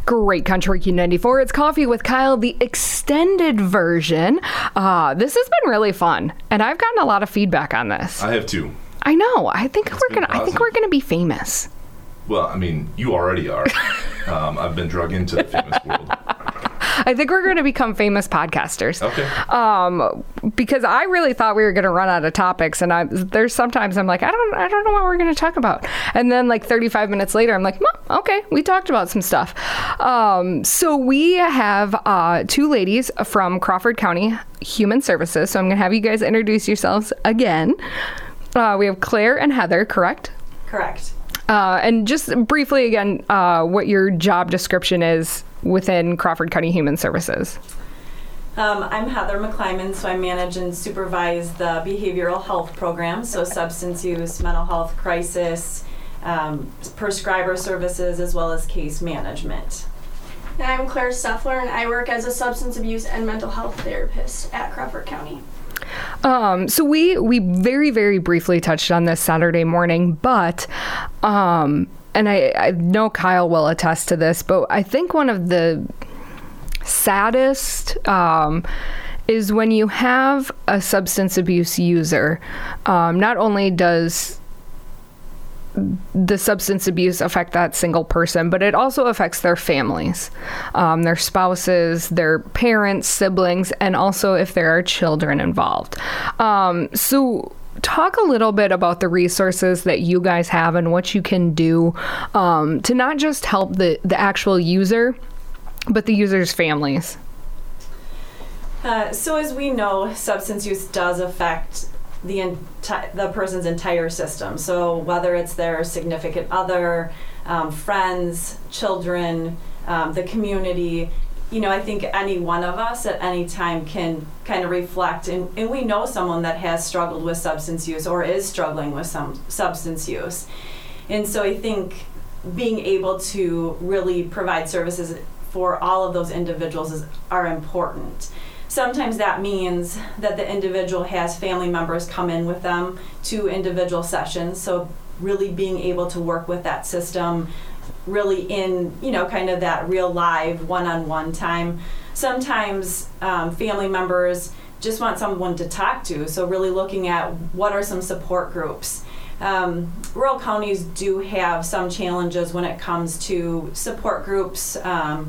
Great Country Q94. It's Coffee with Kyle, the extended version. This has been really fun, and I've gotten a lot of feedback on this. I have too. I know. I think we're gonna be famous. Well, I mean, you already are. I've been drug into the famous world. I think we're going to become famous podcasters. Okay. Because I really thought we were going to run out of topics, and there's sometimes I'm like, I don't know what we're going to talk about, and then like 35 minutes later, I'm like, okay, we talked about some stuff. So we have 2 ladies from Crawford County Human Services. So I'm going to have you guys introduce yourselves again. We have Claire and Heather, correct? Correct. And just briefly again, what your job description is within Crawford County Human Services. I'm Heather McClyman, so I manage and supervise the behavioral health program, so substance use, mental health crisis, prescriber services, as well as case management. And I'm Claire Stuffler, and I work as a substance abuse and mental health therapist at Crawford County. So we very, very briefly touched on this Saturday morning, but and I know Kyle will attest to this, but I think one of the saddest is when you have a substance abuse user. Not only does the substance abuse affect that single person, but it also affects their families, their spouses, their parents, siblings, and also if there are children involved. So talk a little bit about the resources that you guys have and what you can do to not just help the actual user, but the user's families. So as we know, substance use does affect the person's entire system. So whether it's their significant other, friends, children, the community, I think any one of us at any time can kind of reflect, and we know someone that has struggled with substance use or is struggling with some substance use. And so I think being able to really provide services for all of those individuals are important. Sometimes that means that the individual has family members come in with them to individual sessions, so really being able to work with that system really in, kind of that real live one-on-one time. Sometimes family members just want someone to talk to, so really looking at what are some support groups. Rural counties do have some challenges when it comes to support groups,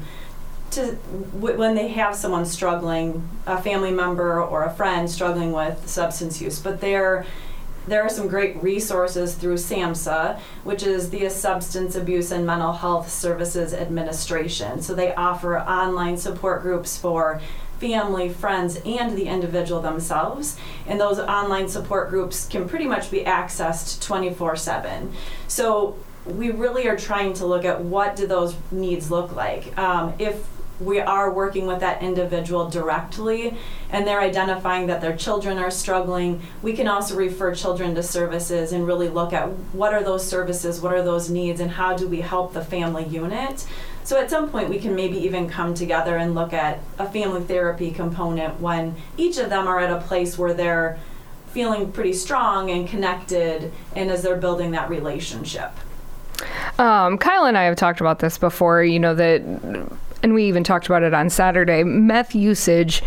when they have someone struggling, a family member or a friend struggling with substance use. But there are some great resources through SAMHSA, which is the Substance Abuse and Mental Health Services Administration. So they offer online support groups for family, friends, and the individual themselves. And those online support groups can pretty much be accessed 24/7. So we really are trying to look at what do those needs look like. If we are working with that individual directly and they're identifying that their children are struggling, we can also refer children to services and really look at what are those services, what are those needs, and how do we help the family unit. So at some point we can maybe even come together and look at a family therapy component when each of them are at a place where they're feeling pretty strong and connected, and as they're building that relationship. Kyle and I have talked about this before, that, and we even talked about it on Saturday, meth usage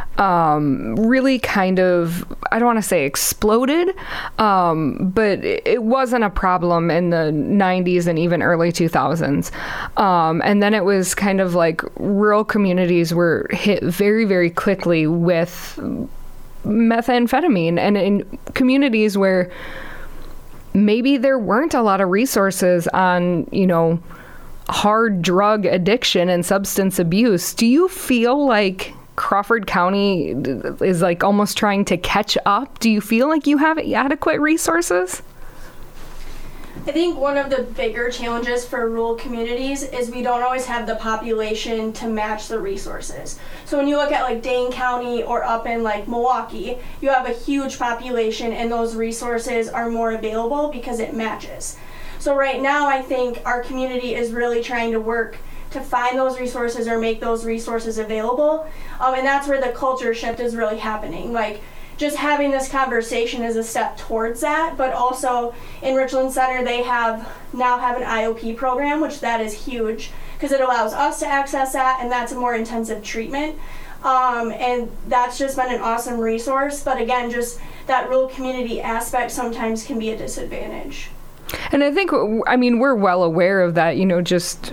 really kind of, I don't want to say exploded, but it wasn't a problem in the 90s and even early 2000s. And then it was kind of like rural communities were hit very, very quickly with methamphetamine, and in communities where maybe there weren't a lot of resources on, hard drug addiction and substance abuse. Do you feel like Crawford County is like almost trying to catch up? Do you feel like you have adequate resources? I think one of the bigger challenges for rural communities is we don't always have the population to match the resources. So when you look at like Dane County or up in like Milwaukee, you have a huge population and those resources are more available because it matches. So right now I think our community is really trying to work to find those resources or make those resources available. And that's where the culture shift is really happening. Like, just having this conversation is a step towards that, but also in Richland Center they now have an IOP program, which that is huge, because it allows us to access that, and that's a more intensive treatment. And that's just been an awesome resource. But again, just that rural community aspect sometimes can be a disadvantage. And I think, we're well aware of that, just,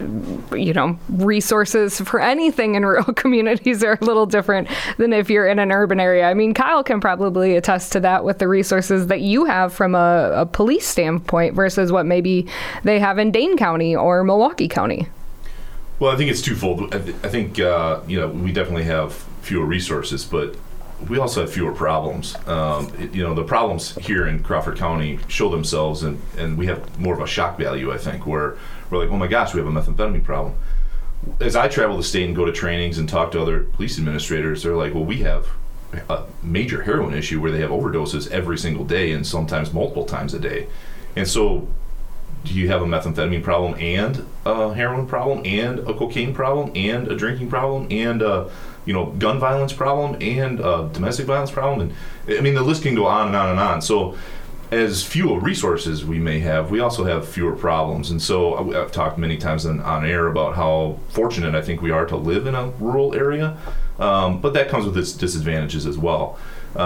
resources for anything in rural communities are a little different than if you're in an urban area. I mean, Kyle can probably attest to that with the resources that you have from a police standpoint versus what maybe they have in Dane County or Milwaukee County. Well, I think it's twofold. I think, we definitely have fewer resources, but we also have fewer problems. The problems here in Crawford County show themselves, and we have more of a shock value, I think, where we're like, oh my gosh, we have a methamphetamine problem. As I travel the state and go to trainings and talk to other police administrators, they're like, well, we have a major heroin issue where they have overdoses every single day and sometimes multiple times a day. And so do you have a methamphetamine problem and a heroin problem and a cocaine problem and a drinking problem and a gun violence problem and domestic violence problem? And I mean, the list can go on and on and on. So as fewer resources we may have, we also have fewer problems. And so I've talked many times on air about how fortunate I think we are to live in a rural area, but that comes with its disadvantages as well.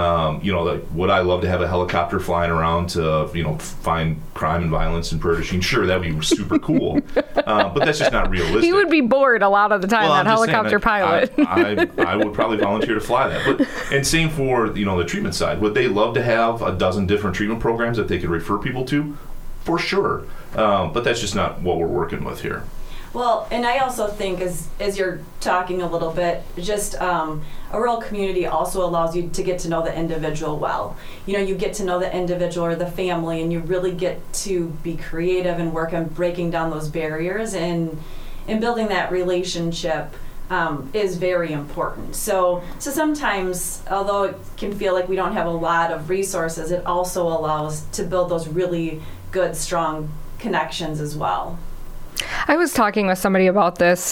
Would I love to have a helicopter flying around to, find crime and violence and Pershing? Sure, that'd be super cool. But that's just not realistic. He would be bored a lot of the time, that helicopter pilot. I would probably volunteer to fly that. And same for, the treatment side. Would they love to have a dozen different treatment programs that they could refer people to? For sure. But that's just not what we're working with here. Well, and I also think as you're talking a little bit, just a rural community also allows you to get to know the individual well. You get to know the individual or the family, and you really get to be creative and work on breaking down those barriers, and building that relationship is very important. So sometimes, although it can feel like we don't have a lot of resources, it also allows to build those really good, strong connections as well. I was talking with somebody about this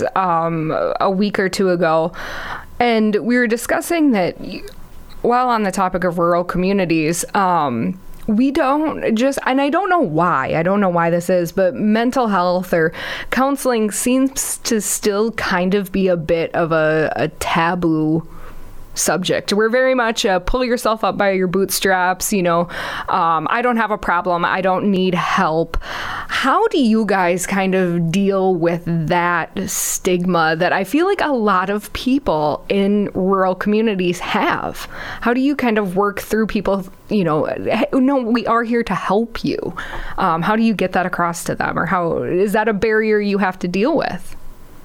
a week or two ago, and we were discussing that while on the topic of rural communities, we don't just, and I don't know why this is, but mental health or counseling seems to still kind of be a bit of a taboo subject. We're very much pull yourself up by your bootstraps, I don't have a problem, I don't need help. How do you guys kind of deal with that stigma that I feel like a lot of people in rural communities have? How do you kind of work through people, no, we are here to help you. How do you get that across to them, or how is that a barrier you have to deal with?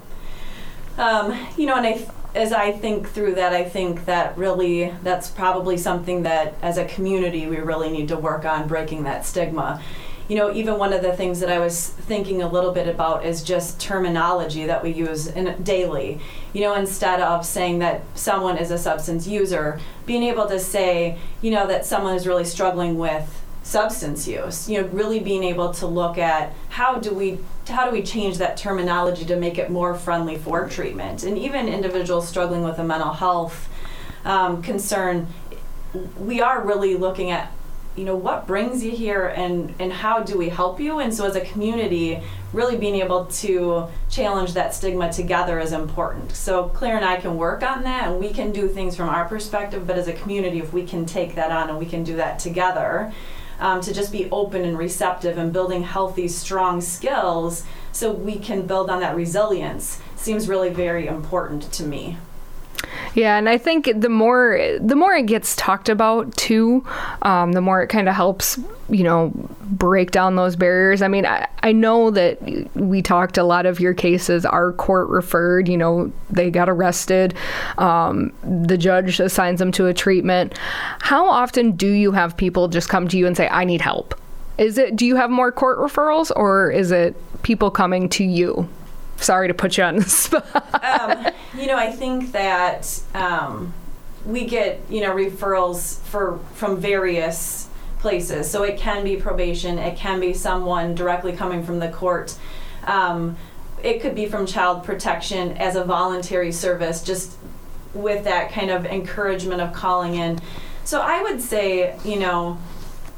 As I think through that, I think that really that's probably something that as a community we really need to work on, breaking that stigma. Even one of the things that I was thinking a little bit about is just terminology that we use daily. Instead of saying that someone is a substance user, being able to say, that someone is really struggling with substance use, really being able to look at how do we change that terminology to make it more friendly for treatment. And even individuals struggling with a mental health concern, we are really looking at, what brings you here and how do we help you? And so as a community, really being able to challenge that stigma together is important. So Claire and I can work on that, and we can do things from our perspective, but as a community, if we can take that on and we can do that together, to just be open and receptive and building healthy, strong skills so we can build on that resilience seems really very important to me. Yeah, and I think the more it gets talked about too, the more it kind of helps, break down those barriers. I mean, I know that we talked, a lot of your cases are court referred, they got arrested, the judge assigns them to a treatment. How often do you have people just come to you and say, I need help? Do you have more court referrals, or is it people coming to you? Sorry to put you on the spot. I think that we get, referrals from various places. So it can be probation, it can be someone directly coming from the court. It could be from child protection as a voluntary service, just with that kind of encouragement of calling in. So I would say,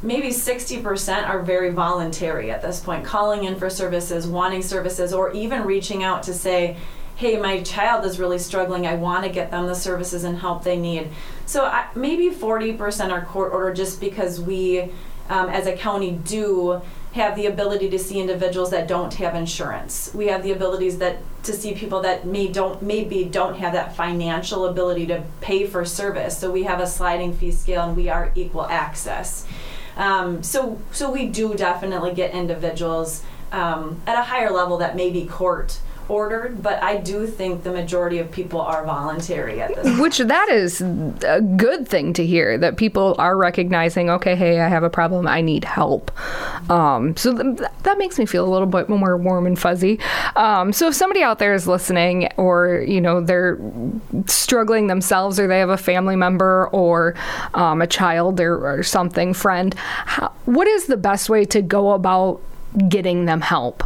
maybe 60% are very voluntary at this point, calling in for services, wanting services, or even reaching out to say, hey, my child is really struggling. I want to get them the services and help they need. So maybe 40% are court ordered, just because we, as a county, do have the ability to see individuals that don't have insurance. We have the abilities to see people that maybe don't have that financial ability to pay for service. So we have a sliding fee scale, and we are equal access. So we do definitely get individuals at a higher level that may be court ordered, but I do think the majority of people are voluntary at this point. Which that is a good thing to hear, that people are recognizing, okay, hey, I have a problem, I need help. So that makes me feel a little bit more warm and fuzzy. So if somebody out there is listening, or, you know, they're struggling themselves, or they have a family member or a child or something, friend, what is the best way to go about getting them help?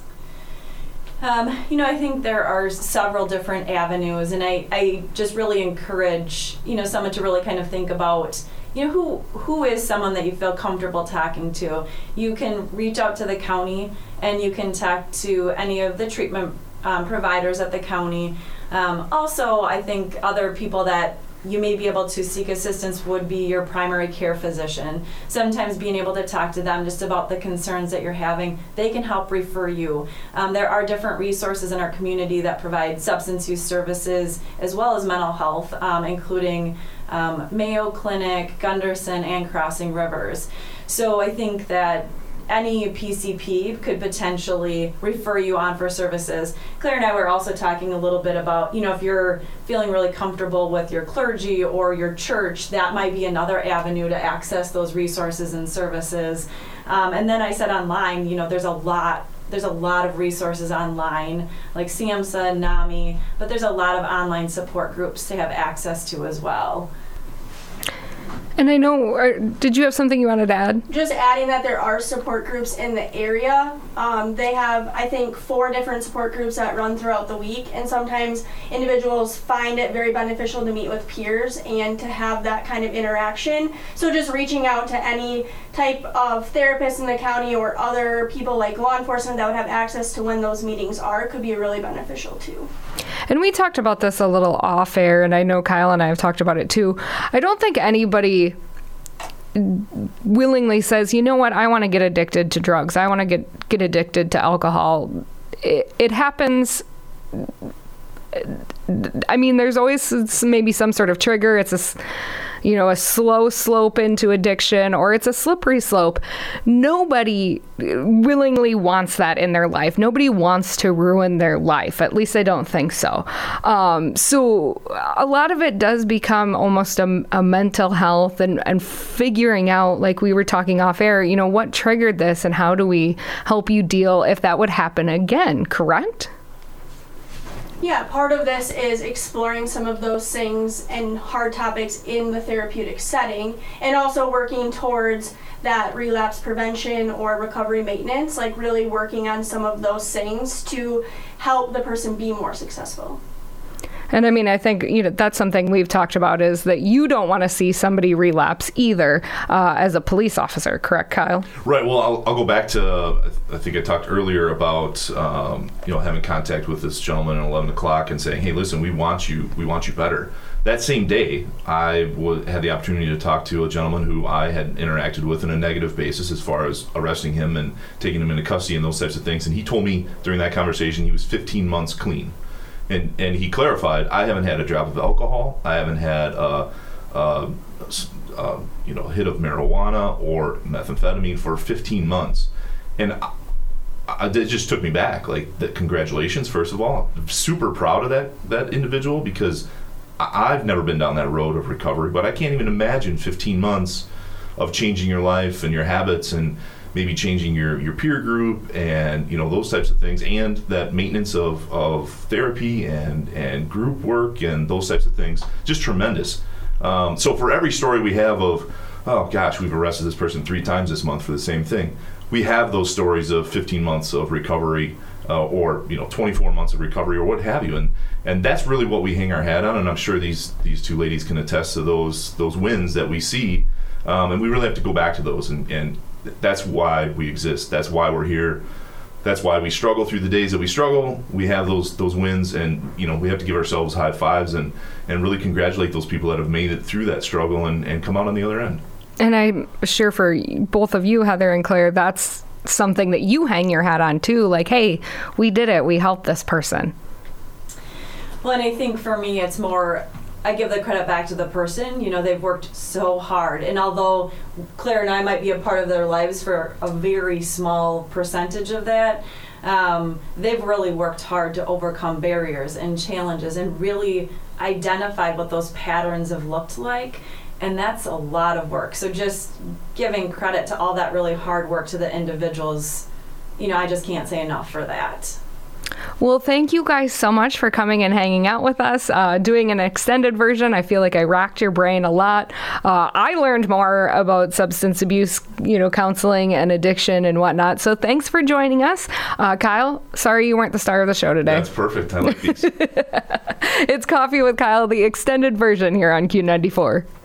I think there are several different avenues, and I just really encourage, someone to really kind of think about, who is someone that you feel comfortable talking to. You can reach out to the county, and you can talk to any of the treatment providers at the county. Also, I think other people that you may be able to seek assistance would be your primary care physician. Sometimes being able to talk to them just about the concerns that you're having, they can help refer you. There are different resources in our community that provide substance use services as well as mental health, including Mayo Clinic, Gunderson, and Crossing Rivers. So I think that any PCP could potentially refer you on for services. Claire and I were also talking a little bit about, if you're feeling really comfortable with your clergy or your church, that might be another avenue to access those resources and services. And then I said online, there's a lot of resources online, like SAMHSA, NAMI, but there's a lot of online support groups to have access to as well. And I know, did you have something you wanted to add? Just adding that there are support groups in the area. They have, I think, 4 different support groups that run throughout the week, and sometimes individuals find it very beneficial to meet with peers and to have that kind of interaction. So just reaching out to any type of therapist in the county or other people like law enforcement that would have access to when those meetings are could be really beneficial too. And we talked about this a little off air, and I know Kyle and I have talked about it too. I don't think anybody willingly says, you know what, I want to get addicted to drugs. I want to get addicted to alcohol. It happens. I mean, there's always maybe some sort of trigger. It's a slow slope into addiction, or it's a slippery slope. Nobody willingly wants that in their life. Nobody wants to ruin their life. At least I don't think so. So a lot of it does become almost a mental health and figuring out, like we were talking off air, what triggered this and how do we help you deal if that would happen again, correct? Yeah, part of this is exploring some of those things and hard topics in the therapeutic setting, and also working towards that relapse prevention or recovery maintenance, like really working on some of those things to help the person be more successful. And I mean, I think, that's something we've talked about, is that you don't want to see somebody relapse either as a police officer, correct, Kyle? Right. Well, I'll go back to, I think I talked earlier about, having contact with this gentleman at 11 o'clock and saying, hey, listen, we want you better. That same day, I had the opportunity to talk to a gentleman who I had interacted with on a negative basis as far as arresting him and taking him into custody and those types of things. And he told me during that conversation he was 15 months clean. And he clarified, I haven't had a drop of alcohol, I haven't had a hit of marijuana or methamphetamine for 15 months. And it just took me back. Like, congratulations, first of all. I'm super proud of that individual, because I've never been down that road of recovery, but I can't even imagine 15 months of changing your life and your habits and maybe changing your peer group and those types of things, and that maintenance of therapy and group work and those types of things, just tremendous. So for every story we have of, oh gosh, we've arrested this person 3 times this month for the same thing, we have those stories of 15 months of recovery or 24 months of recovery or what have you, and that's really what we hang our hat on. And I'm sure these 2 ladies can attest to those wins that we see And we really have to go back to those, and that's why we exist. That's why we're here. That's why we struggle through the days that we struggle. We have those wins, and we have to give ourselves high fives and really congratulate those people that have made it through that struggle and come out on the other end. And I'm sure for both of you, Heather and Claire, that's something that you hang your hat on too. Like, hey, we did it. We helped this person. Well, and I think for me, it's more, I give the credit back to the person. They've worked so hard. And although Claire and I might be a part of their lives for a very small percentage of that, they've really worked hard to overcome barriers and challenges and really identify what those patterns have looked like. And that's a lot of work. So just giving credit to all that really hard work to the individuals, I just can't say enough for that. Well, thank you guys so much for coming and hanging out with us, doing an extended version. I feel like I racked your brain a lot. I learned more about substance abuse, counseling and addiction and whatnot. So thanks for joining us. Kyle, sorry you weren't the star of the show today. That's perfect. I like these. It's Coffee with Kyle, the extended version here on Q94.